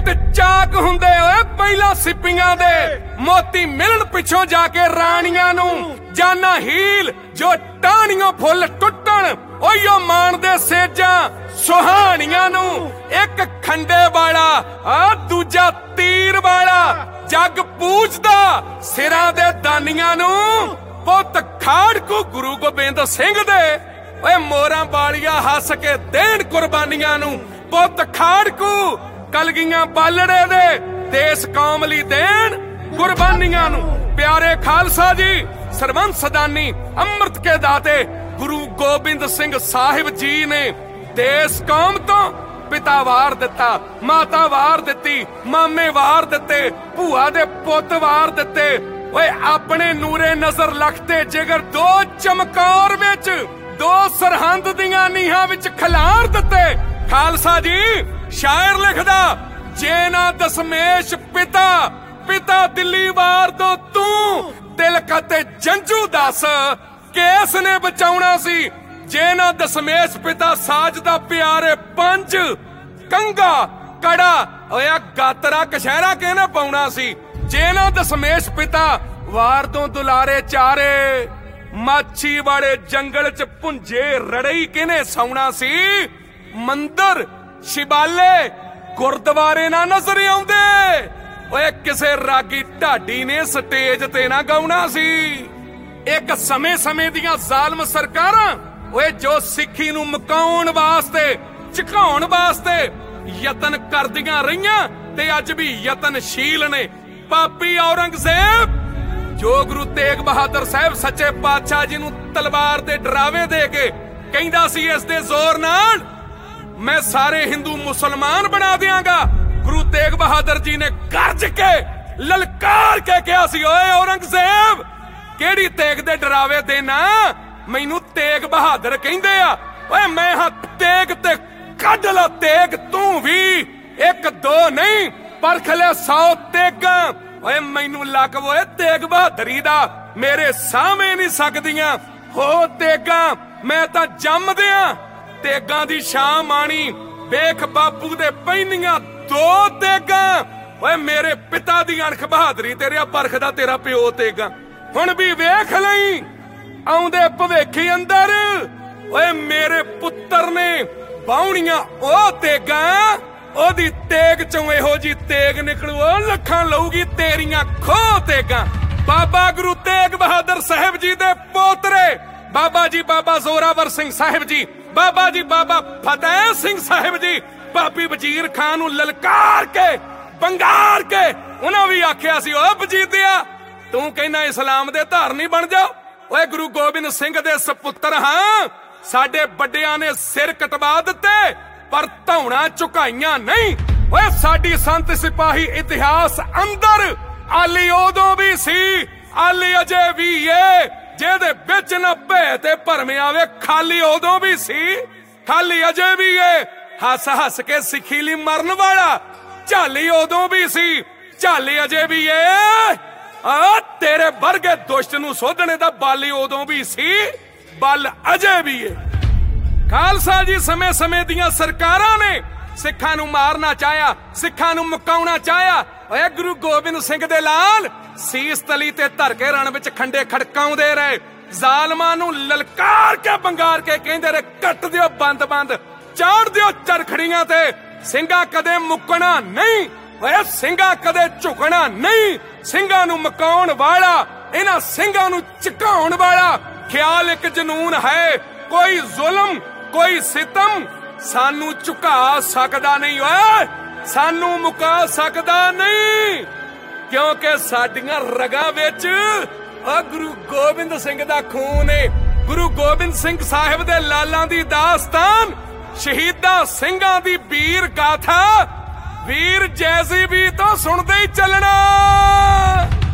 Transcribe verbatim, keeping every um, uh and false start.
ਤੇ ਚਾਕ ਹੁੰਦੇ ਓਏ ਪਹਿਲਾਂ ਸਿੱਪੀਆਂ ਦੇ ਮੋਤੀ ਮਿਲਣ ਪਿੱਛੋਂ ਜਾ ਕੇ ਰਾਣੀਆਂ ਨੂੰ ਜਾਨਾ ਹੀਲ ਜੋ ਟਾਹਣੀਆਂ ਫੁੱਲ ਟੁੱਟਣ ਓਯੋ ਮਾਣਦੇ ਸੇਜਾਂ ਸੁਹਾਣੀਆਂ ਨੂੰ ਇੱਕ ਖੰਡੇ ਵਾਲਾ ਆ ਦੂਜਾ ਤੀਰ ਵਾਲਾ ਜੱਗ ਪੂਜਦਾ ਸਿਰਾਂ ਦੇ ਦਾਨੀਆਂ ਨੂੰ ਪੁੱਤ ਖਾੜਕੂ ਗੁਰੂ ਗੋਬਿੰਦ ਸਿੰਘ ਦੇ ਓਏ ਮੋਰਾਂ ਵਾਲੀਆਂ ਹੱਸ ਕੇ ਦੇਣ ਕੁਰਬਾਨੀਆਂ ਨੂੰ ਪੁੱਤ ਖਾੜਕੂ ਕਲਗੀਆਂ ਬਾਲੜੇ ਦੇ ਦੇਸ ਕੌਮ ਲਈ ਦੇਣ ਕੁਰਬਾਨੀਆਂ ਨੂੰ ਪਿਆਰੇ ਖਾਲਸਾ ਜੀ ਸਰਬੰਸ ਸਦਾਨੀ ਅੰਮ੍ਰਿਤ ਕੇ ਦਾਤੇ ਗੁਰੂ ਗੋਬਿੰਦ ਸਿੰਘ ਸਾਹਿਬ ਜੀ ਨੇ ਦੇਸ ਕੌਮ ਤੋਂ ਪਿਤਾ ਵਾਰ ਦਿੱਤਾ ਮਾਤਾ ਵਾਰ ਦਿੱਤੀ ਮਾਮੇ ਵਾਰ ਦਿੱਤੇ ਭੂਆ ਦੇ ਪੁੱਤ ਵਾਰ ਦਿੱਤੇ ਓਏ ਆਪਣੇ ਨੂਰੇ ਨਜ਼ਰ ਲਖਤੇ ਜਿਗਰ ਦੋ ਚਮਕੌਰ ਵਿੱਚ ਦੋ ਸਰਹੰਦ ਦੀਆਂ ਨੀਹਾਂ ਵਿੱਚ ਖਿਲਾਰ ਦਿੱਤੇ ਖਾਲਸਾ ਜੀ ਸ਼ਾਇਰ ਲਿਖਦਾ ਜੇ ਨਾ ਦਸਮੇਸ਼ ਪਿਤਾ ਪਿਤਾ ਦਿੱਲੀ ਵਾਰ ਦੋ ਤੂੰ ਤਿਲਕ ਅਤੇ ਜੰਜੂ ਦੱਸ ਕੇਸ ਨੇ ਬਚਾਉਣਾ ਸੀ ਜੇ ਨਾ ਦਸਮੇਸ਼ ਪਿਤਾ ਸਾਜਦਾ ਪਿਆਰੇ ਪੰਜ ਕੰਗਾ ਕੜਾ ਓਏ ਗਾਤਰਾ ਕਸ਼ਹਿਰਾ ਕਿਹਨੇ ਪਾਉਣਾ ਸੀ ਜੇ ਨਾ ਦਸਮੇਸ਼ ਪਿਤਾ ਵਾਰ ਤੋਂ ਦੁਲਾਰੇ ਚਾਰੇ ਮਾਛੀ ਵਾਲੇ ਜੰਗਲ ਚ ਪੁੰਜੇ ਰੜਈ ਕਿਹਨੇ ਸੌਣਾ ਸੀ ਮੰਦਰ ਸ਼ਿਵਾਲੇ ਗੁਰਦੁਆਰੇ ਨਾ ਨਜ਼ਰ ਆਉਂਦੇ ਓਏ ਕਿਸੇ ਰਾਗੀ ਢਾਡੀ ਨੇ ਸਟੇਜ ਤੇ ਨਾ ਗਾਉਣਾ ਸੀ ਇੱਕ ਸਮੇਂ ਸਮੇਂ ਦੀਆਂ ਜ਼ਾਲਮ ਸਰਕਾਰਾਂ ਓਏ ਜੋ ਸਿੱਖੀ ਨੂੰ ਮਕਾਉਣ ਵਾਸਤੇ ਝੁਕਾਉਣ ਵਾਸਤੇ ਯਤਨ ਕਰਦੀਆਂ ਰਹੀਆਂ ਤੇ ਅੱਜ ਵੀ ਯਤਨਸ਼ੀਲ ਨੇ ਪਾਪੀ ਔਰੰਗਜ਼ੇਬ ਜੋ ਗੁਰੂ ਤੇਗ ਬਹਾਦਰ ਸਾਹਿਬ ਸੱਚੇ ਪਾਤਸ਼ਾਹ ਜੀ ਨੂੰ ਤਲਵਾਰ ਦੇ ਡਰਾਵੇ ਦੇ ਕੇ ਕਹਿੰਦਾ ਸੀ ਇਸ ਦੇ ਜ਼ੋਰ ਨਾਲ ਮੈਂ ਸਾਰੇ ਹਿੰਦੂ ਮੁਸਲਮਾਨ ਬਣਾ ਦਿਆਂਗਾ ਗੁਰੂ ਤੇਗ ਬਹਾਦਰ ਜੀ ਨੇ ਗਰਜ ਕੇ ਲਲਕਾਰ ਕੇ ਕਿਹਾ ਸੀ ਓਏ ਔਰੰਗਜ਼ੇਬ ਕਿਹੜੀ ਤੇਗ ਦੇ ਡਰਾਵੇ ਦੇਣਾ ਮੈਨੂੰ ਤੇਗ ਬਹਾਦਰ ਕਹਿੰਦੇ ਆ ਓਏ ਮੈਂ ਹਾਂ ਤੇਗ ਤੇ ਕੱਢ ਲਾ ਤੇਗ ਤੂੰ ਵੀ ਇੱਕ ਦੋ ਨਹੀਂ ਪਰਖ ਲੈ ਸੌ ਤੇਗਾਂ ਓਏ ਮੈਨੂੰ ਲੱਕ ਓਏ ਤੇਗ ਬਹਾਦਰੀ ਦਾ ਮੇਰੇ ਸਾਹਮਣੇ ਨਹੀਂ ਸਕਦੀਆਂ ਹੋ ਤੇਗਾਂ ਮੈਂ ਤਾਂ ਜੰਮਦਿਆਂ ਤੇਗਾਂ ਦੀ ਸ਼ਾਂ ਮਾਣੀ ਵੇਖ ਬਾਪੂ ਦੇ ਪੈਨੀਆਂ ਦੋ ਤੇਗਾਂ ਓਏ ਮੇਰੇ ਪਿਤਾ ਦੀ ਅਣਖ ਬਹਾਦਰੀ ਤੇਰੇ ਪਰਖਦਾ ਤੇਰਾ ਪਿਓ ਤੇਗਾਂ ਹੁਣ ਵੀ ਵੇਖ ਲਈ ਆਉਂਦੇ ਭਵਿੱਖੀ ਅੰਦਰ ਓਏ ਮੇਰੇ ਪੁੱਤਰ ਨੇ ਬਾਉਣੀਆਂ ਉਹ ਤੇਗਾਂ ਉਹਦੀ ਤੇਗ ਚੋਂ ਇਹੋ ਜੀ ਤੇਗ ਨਿਕਲੂ ਉਹ ਲੱਖਾਂ ਲਊਗੀ ਤੇਰੀਆਂ ਖੋ ਤੇਗਾਂ ਬਾਬਾ ਗੁਰੂ ਤੇਗ ਬਹਾਦਰ ਸਾਹਿਬ ਜੀ ਦੇ ਪੋਤਰੇ ਬਾਬਾ ਜੀ ਬਾਬਾ ਜ਼ੋਰਾਵਰ ਸਿੰਘ ਸਾਹਿਬ ਜੀ ਬਾਬਾ ਜੀ ਬਾਬਾ ਫਤਿਹ ਸਿੰਘ ਸਾਹਿਬ ਜੀ ਬਾਬੀ ਵਜ਼ੀਰ ਖਾਨ ਨੂੰ ਲਲਕਾਰ ਕੇ ਬੰਗਾਰ ਕੇ ਉਹਨਾਂ ਵੀ ਆਖਿਆ ਸੀ ਓਏ ਵਜੀਦਿਆ ਤੂੰ ਕਹਿੰਦਾ ਇਸਲਾਮ ਦੇ ਧਾਰਨੀ ਬਣ ਜਾ ਓਏ ਗੁਰੂ ਗੋਬਿੰਦ ਸਿੰਘ ਦੇ ਸਪੁੱਤਰ ਹਾਂ ਸਾਡੇ ਵੱਡਿਆਂ ਨੇ ਸਿਰ ਕਟਵਾ ਦਿੱਤੇ ਪਰ ਧੌਣਾ ਝੁਕਾਈਆਂ ਨਹੀਂ ਓਏ ਸਾਡੀ ਸੰਤ ਸਿਪਾਹੀ ਇਤਿਹਾਸ ਅੰਦਰ ਆਲੀ ਉਦੋਂ ਵੀ ਸੀ ਆਲੀ ਅਜੇ ਵੀ ਏ ਜਿਹਦੇ ਵਿੱਚ ਨਾ ਭੈ ਤੇ ਭਰਮ ਆਵੇ ਖਾਲੀ ਉਦੋਂ ਵੀ ਸੀ ਖਾਲੀ ਅਜੇ ਵੀ ਏ ਹੱਸ ਹੱਸ ਕੇ ਸਿੱਖੀ ਲਈ ਮਰਨ ਵਾਲਾ ਝਾਲੀ ਉਦੋਂ ਵੀ ਸੀ ਝਾਲੀ ਅਜੇ ਵੀ ਏ ਆ ਤੇਰੇ ਵਰਗੇ ਦੁਸ਼ਟ ਨੂੰ ਸੋਧਣੇ ਦਾ ਬਲ ਉਦੋਂ ਵੀ ਸੀ ਬਲ ਅਜੇ ਵੀ ਏ ਖਾਲਸਾ ਜੀ ਸਮੇਂ ਸਮੇਂ ਦੀਆਂ ਸਰਕਾਰਾਂ ਨੇ ਸਿੱਖਾਂ ਨੂੰ ਮਾਰਨਾ ਚਾਹਿਆ ਸਿੱਖਾਂ ਨੂੰ ਮੁਕਾਉਣਾ ਚਾਹਿਆ ਓਏ ਗੁਰੂ ਗੋਬਿੰਦ ਸਿੰਘ ਦੇ ਲਾਲ ਸੀਸ ਤਲੀ ਤੇ ਧਰ ਕੇ ਰਣ ਵਿੱਚ ਖੰਡੇ ਖੜਕਾਉਂਦੇ ਰਹੇ ਜ਼ਾਲਮਾਂ ਨੂੰ ਲਲਕਾਰ ਕੇ ਬੰਗਾਰ ਕੇ ਕਹਿੰਦੇ ਰਹੇ ਕੱਟ ਦਿਓ ਬੰਦ ਬੰਦ ਚਾੜ ਦਿਓ ਚਰਖੜੀਆਂ ਤੇ ਸਿੰਘਾਂ ਕਦੇ ਮੁੱਕਣਾ ਨਹੀਂ ਓਏ ਸਿੰਘਾਂ ਕਦੇ ਝੁਕਣਾ ਨਹੀਂ ਸਿੰਘਾਂ ਨੂੰ ਮਕਾਉਣ ਵਾਲਾ ਇਹਨਾਂ ਸਿੰਘਾਂ ਨੂੰ ਝੁਕਾਉਣ ਵਾਲਾ ਖਿਆਲ ਇੱਕ ਜਨੂਨ ਹੈ ਕੋਈ ਜ਼ੁਲਮ ਕੋਈ ਸਿਤਮ ਸਾਨੂੰ ਝੁਕਾ ਸਕਦਾ ਨਹੀਂ ਓਏ ਸਾਨੂੰ ਮੁਕਾ ਸਕਦਾ ਨਹੀਂ ਕਿਉਂਕਿ ਸਾਡੀਆਂ ਰਗਾਂ ਵਿੱਚ ਆ ਗੁਰੂ ਗੋਬਿੰਦ ਸਿੰਘ ਦਾ ਖੂਨ ਏ ਗੁਰੂ ਗੋਬਿੰਦ ਸਿੰਘ ਸਾਹਿਬ ਦੇ ਲਾਲਾਂ ਦੀ ਦਾਸਤਾਨ ਸ਼ਹੀਦਾਂ ਸਿੰਘਾਂ ਦੀ ਵੀਰ ਗਾਥਾ ਵੀਰ ਜੈਸੀ ਵੀ ਤੋਂ ਸੁਣਦੇ ਹੀ ਚੱਲਣਾ।